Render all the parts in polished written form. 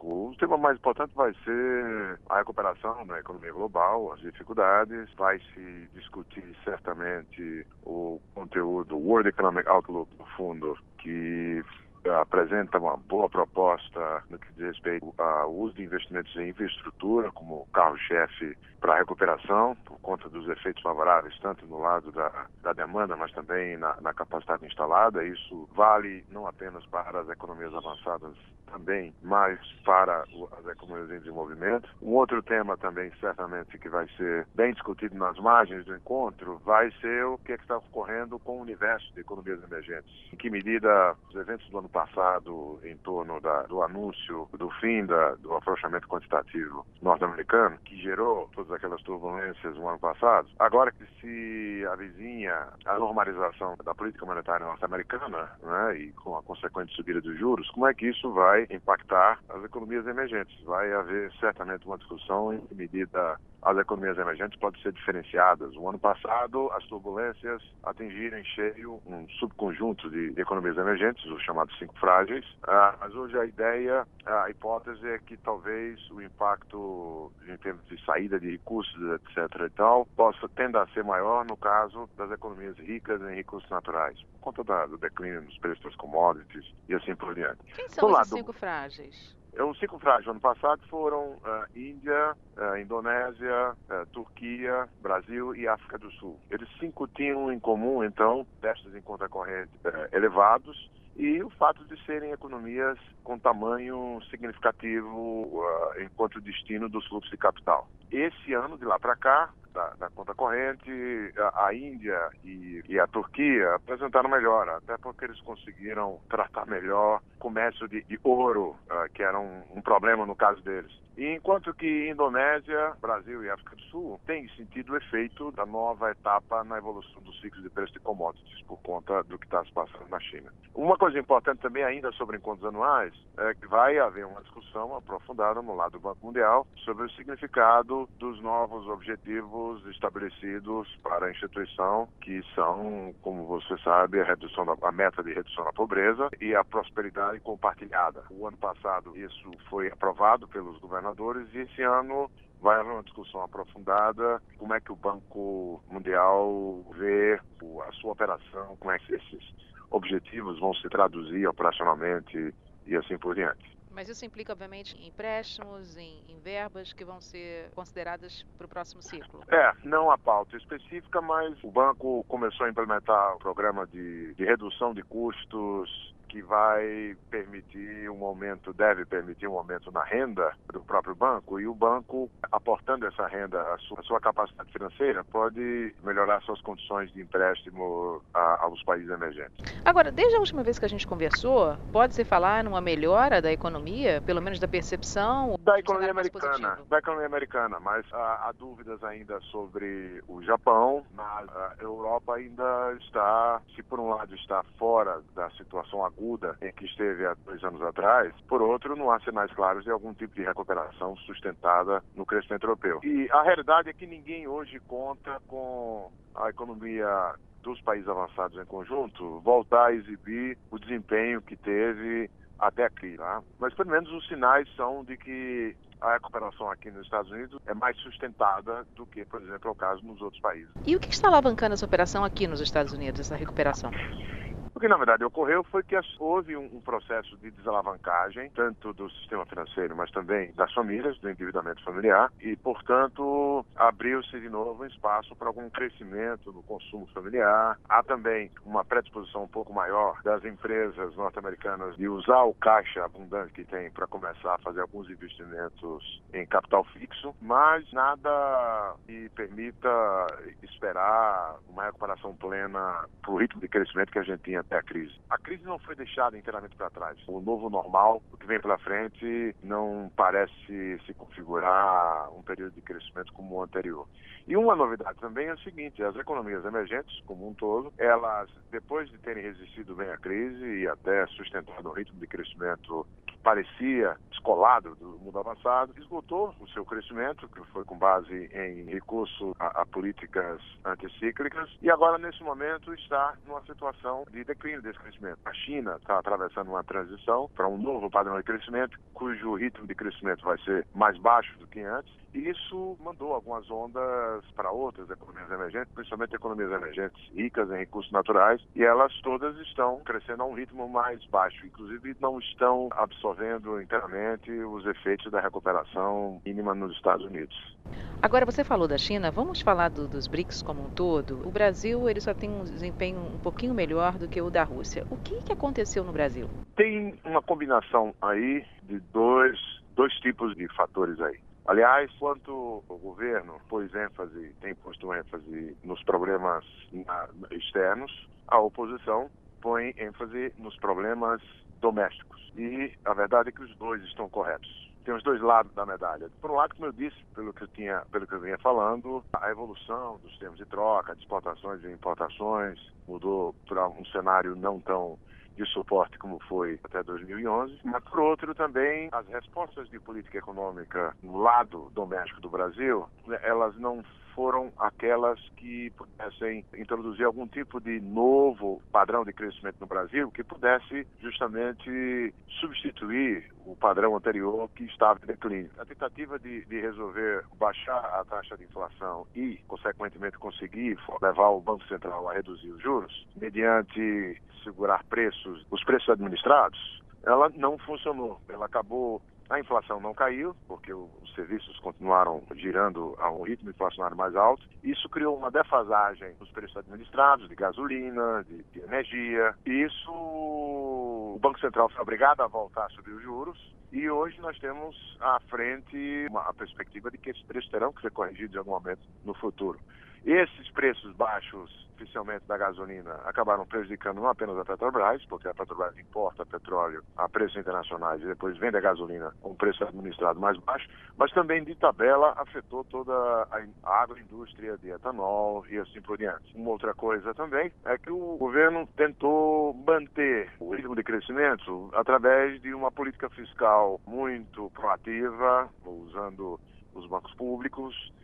pouco. O tema mais importante vai ser a recuperação da economia global, as dificuldades. Vai se discutir certamente o conteúdo World Economic Outlook do fundo, que apresenta uma boa proposta no que diz respeito ao uso de investimentos em infraestrutura como carro-chefe para a recuperação, por conta dos efeitos favoráveis, tanto no lado da demanda, mas também na capacidade instalada. Isso vale não apenas para as economias avançadas também, mas para as economias em desenvolvimento. Um outro tema também, certamente, que vai ser bem discutido nas margens do encontro, vai ser o que está ocorrendo com o universo de economias emergentes. Em que medida os eventos do ano passado, em torno do anúncio do fim do afrouxamento quantitativo norte-americano, que gerou todas aquelas turbulências no ano passado, agora que se avizinha a normalização da política monetária norte-americana, né, e com a consequente subida dos juros, como é que isso vai impactar as economias emergentes? Vai haver certamente uma discussão em que medida as economias emergentes podem ser diferenciadas. O ano passado, as turbulências atingiram em cheio um subconjunto de economias emergentes, os chamados 5 frágeis, mas hoje a hipótese é que talvez o impacto em termos de saída de recursos, etc. e tal, tenda a ser maior no caso das economias ricas em recursos naturais, por conta do declínio nos preços das commodities e assim por diante. Quem são esses 5 frágeis? Os 5 frágeis do ano passado foram Índia, Indonésia, Turquia, Brasil e África do Sul. Eles 5 tinham em comum, então, déficits em conta corrente elevados e o fato de serem economias com tamanho significativo enquanto destino dos fluxos de capital. Esse ano, de lá para cá, da conta corrente, a Índia e a Turquia apresentaram melhora, até porque eles conseguiram tratar melhor o comércio de ouro, que era um problema no caso deles. E enquanto que Indonésia, Brasil e África do Sul têm sentido o efeito da nova etapa na evolução dos ciclos de preço de commodities, por conta do que está se passando na China. Uma coisa importante também ainda sobre encontros anuais é que vai haver uma discussão aprofundada no lado do Banco Mundial sobre o significado dos novos objetivos estabelecidos para a instituição, que são, como você sabe, a meta de redução da pobreza e a prosperidade compartilhada. O ano passado isso foi aprovado pelos governadores e esse ano vai haver uma discussão aprofundada, como é que o Banco Mundial vê a sua operação, como é que esses objetivos vão se traduzir operacionalmente e assim por diante. Mas isso implica, obviamente, em empréstimos, em verbas que vão ser consideradas para o próximo ciclo? Não a pauta específica, mas o banco começou a implementar o programa de redução de custos, que vai permitir deve permitir um aumento na renda do próprio banco, e o banco, aportando essa renda, a sua capacidade financeira, pode melhorar suas condições de empréstimo aos países emergentes. Agora, desde a última vez que a gente conversou, pode-se falar numa melhora da economia, pelo menos da percepção? Da economia americana, mas há dúvidas ainda sobre o Japão, mas a Europa ainda está, se por um lado está fora da situação aguda em que esteve há 2 anos atrás, por outro, não há sinais claros de algum tipo de recuperação sustentada no crescimento europeu. E a realidade é que ninguém hoje conta com a economia dos países avançados em conjunto voltar a exibir o desempenho que teve até aqui, tá? Mas pelo menos os sinais são de que a recuperação aqui nos Estados Unidos é mais sustentada do que, por exemplo, é o caso nos outros países. E o que está alavancando essa operação aqui nos Estados Unidos, essa recuperação? O que, na verdade, ocorreu foi que houve um processo de desalavancagem, tanto do sistema financeiro, mas também das famílias, do endividamento familiar, e, portanto, abriu-se de novo um espaço para algum crescimento no consumo familiar. Há também uma predisposição um pouco maior das empresas norte-americanas de usar o caixa abundante que tem para começar a fazer alguns investimentos em capital fixo, mas nada que permita esperar uma recuperação plena para o ritmo de crescimento que a gente tinha até a crise. A crise não foi deixada inteiramente para trás. O novo normal, o que vem pela frente, não parece se configurar um período de crescimento como o anterior. E uma novidade também é o seguinte: as economias emergentes, como um todo, elas, depois de terem resistido bem à crise e até sustentado um ritmo de crescimento que parecia descolado do mundo avançado, esgotou o seu crescimento, que foi com base em recurso a políticas anticíclicas, e agora, nesse momento, está numa situação de declínio desse crescimento. A China está atravessando uma transição para um novo padrão de crescimento, cujo ritmo de crescimento vai ser mais baixo do que antes, e isso mandou algumas ondas para outras economias emergentes, principalmente economias emergentes ricas em recursos naturais, e elas todas estão crescendo a um ritmo mais baixo, inclusive não estão absorvendo inteiramente os efeitos da recuperação mínima nos Estados Unidos. Agora, você falou da China, vamos falar dos BRICS como um todo. O Brasil ele só tem um desempenho um pouquinho melhor do que o da Rússia. O que aconteceu no Brasil? Tem uma combinação aí de dois tipos de fatores aí. Aliás, quanto o governo tem posto ênfase nos problemas externos, a oposição põe ênfase nos problemas domésticos. E a verdade é que os dois estão corretos. Tem os dois lados da medalha. Por um lado, como eu disse, pelo que eu vinha falando, a evolução dos termos de troca, de exportações e importações, mudou para um cenário não tão de suporte como foi até 2011, mas por outro também as respostas de política econômica no lado doméstico do Brasil, elas não foram aquelas que pudessem introduzir algum tipo de novo padrão de crescimento no Brasil que pudesse justamente substituir o padrão anterior que estava em declínio. A tentativa de resolver baixar a taxa de inflação e, consequentemente, conseguir levar o Banco Central a reduzir os juros, mediante segurar os preços administrados, ela não funcionou. A inflação não caiu, porque os serviços continuaram girando a um ritmo inflacionário mais alto. Isso criou uma defasagem nos preços administrados de gasolina, de energia. E isso, o Banco Central foi obrigado a voltar a subir os juros. E hoje nós temos à frente a perspectiva de que esses preços terão que ser corrigidos em algum momento no futuro. Esses preços baixos, especialmente da gasolina, acabaram prejudicando não apenas a Petrobras, porque a Petrobras importa petróleo a preços internacionais e depois vende a gasolina com preço administrado mais baixo, mas também, de tabela, afetou toda a agroindústria de etanol e assim por diante. Uma outra coisa também é que o governo tentou manter o ritmo de crescimento através de uma política fiscal muito proativa, usando os bancos públicos,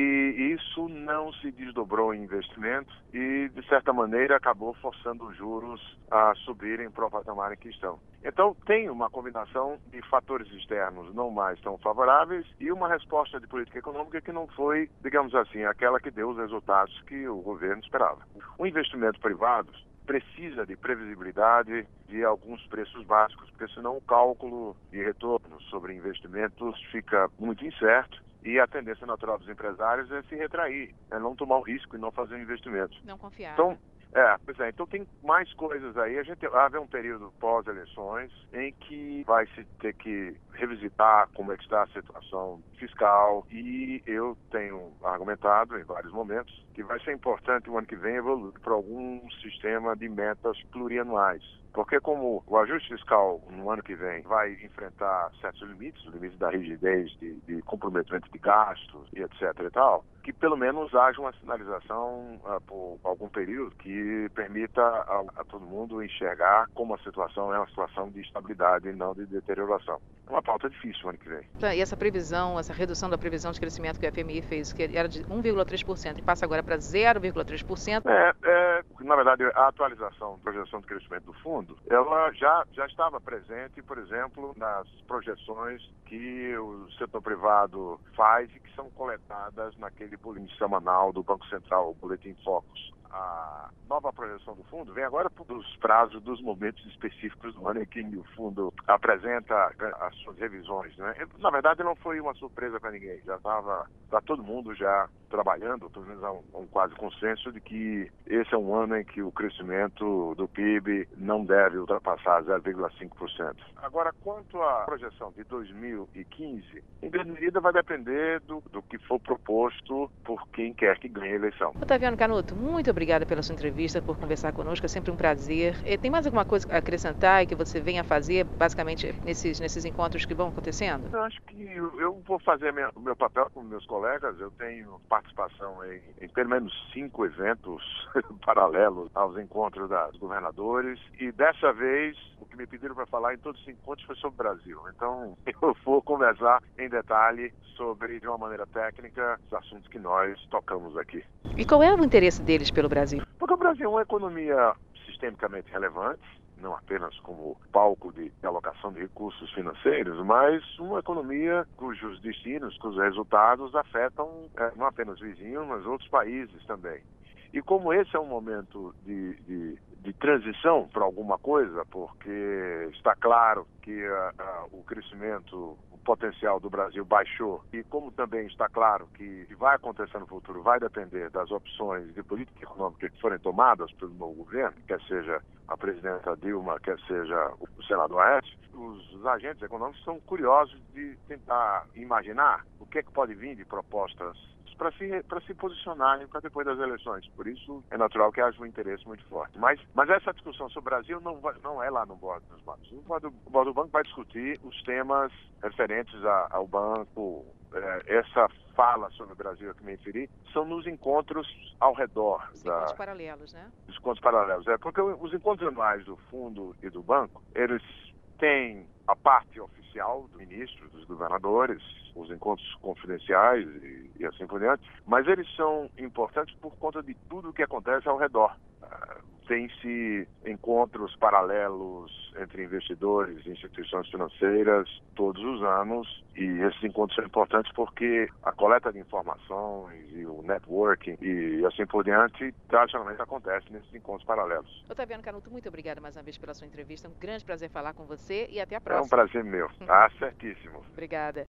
e isso não se desdobrou em investimento e, de certa maneira, acabou forçando os juros a subirem para o patamar em que estão. Então, tem uma combinação de fatores externos não mais tão favoráveis e uma resposta de política econômica que não foi, digamos assim, aquela que deu os resultados que o governo esperava. O investimento privado precisa de previsibilidade de alguns preços básicos, porque senão o cálculo de retorno sobre investimentos fica muito incerto. E a tendência natural dos empresários é se retrair, é não tomar o risco e não fazer um investimento. Não confiar. Então tem mais coisas aí. A gente vai haver um período pós-eleições em que vai se ter que revisitar como é que está a situação fiscal e eu tenho argumentado em vários momentos que vai ser importante o ano que vem evoluir para algum sistema de metas plurianuais. Porque como o ajuste fiscal no ano que vem vai enfrentar certos limites, os limites da rigidez de comprometimento de gastos e etc. e tal, que pelo menos haja uma sinalização por algum período que permita a todo mundo enxergar como a situação é uma situação de estabilidade e não de deterioração. É uma pauta difícil o ano que vem. E essa previsão, essa redução da previsão de crescimento que a FMI fez, que era de 1,3% e passa agora para 0,3%? Na verdade, a atualização da projeção de crescimento do fundo, ela já estava presente, por exemplo, nas projeções que o setor privado faz e que são coletadas naquele boletim semanal do Banco Central, o Boletim Focus. A nova projeção do fundo vem agora dos prazos dos momentos específicos do ano em que o fundo apresenta as suas revisões, né? Na verdade, não foi uma surpresa para ninguém. Já estava todo mundo já trabalhando, pelo menos há um quase consenso de que esse é um ano em que o crescimento do PIB não deve ultrapassar 0,5%. Agora, quanto à projeção de 2015, em grande medida vai depender do que for proposto por quem quer que ganhe a eleição. Otaviano Canuto, muito obrigada pela sua entrevista, por conversar conosco, é sempre um prazer. Tem mais alguma coisa a acrescentar e que você venha fazer, basicamente, nesses encontros que vão acontecendo? Eu acho que eu vou fazer o meu papel com meus colegas. Eu tenho participação em pelo menos 5 eventos paralelos paralelo aos encontros dos governadores, e dessa vez o que me pediram para falar em todos os encontros foi sobre o Brasil. Então eu vou conversar em detalhe sobre, de uma maneira técnica, os assuntos que nós tocamos aqui. E qual é o interesse deles pelo Brasil? Porque o Brasil é uma economia sistemicamente relevante, não apenas como palco de alocação de recursos financeiros, mas uma economia cujos destinos, cujos resultados afetam não apenas vizinhos, mas outros países também. E como esse é um momento de transição para alguma coisa, porque está claro que o crescimento, o potencial do Brasil baixou, e como também está claro que vai acontecer no futuro vai depender das opções de política econômica que forem tomadas pelo novo governo, quer seja a presidenta Dilma, quer seja o senador Aécio, os agentes econômicos são curiosos de tentar imaginar o que é que pode vir de propostas para se posicionarem para depois das eleições. Por isso, é natural que haja um interesse muito forte. Mas essa discussão sobre o Brasil não é lá no Board dos Bancos. O Board do Banco vai discutir os temas referentes ao banco. Essa fala sobre o Brasil que me referi são nos encontros ao redor. Os encontros paralelos, né? Os encontros paralelos. Porque os encontros anuais do fundo e do banco, eles têm a parte oficial do ministro, dos governadores, os encontros confidenciais e assim por diante, mas eles são importantes por conta de tudo o que acontece ao redor. Tem-se encontros paralelos entre investidores e instituições financeiras todos os anos, e esses encontros são importantes porque a coleta de informações e o networking e assim por diante tradicionalmente acontece nesses encontros paralelos. Otaviano Canuto, muito obrigada mais uma vez pela sua entrevista. Um grande prazer falar com você e até a próxima. É um prazer meu. Tá certíssimo. Obrigada.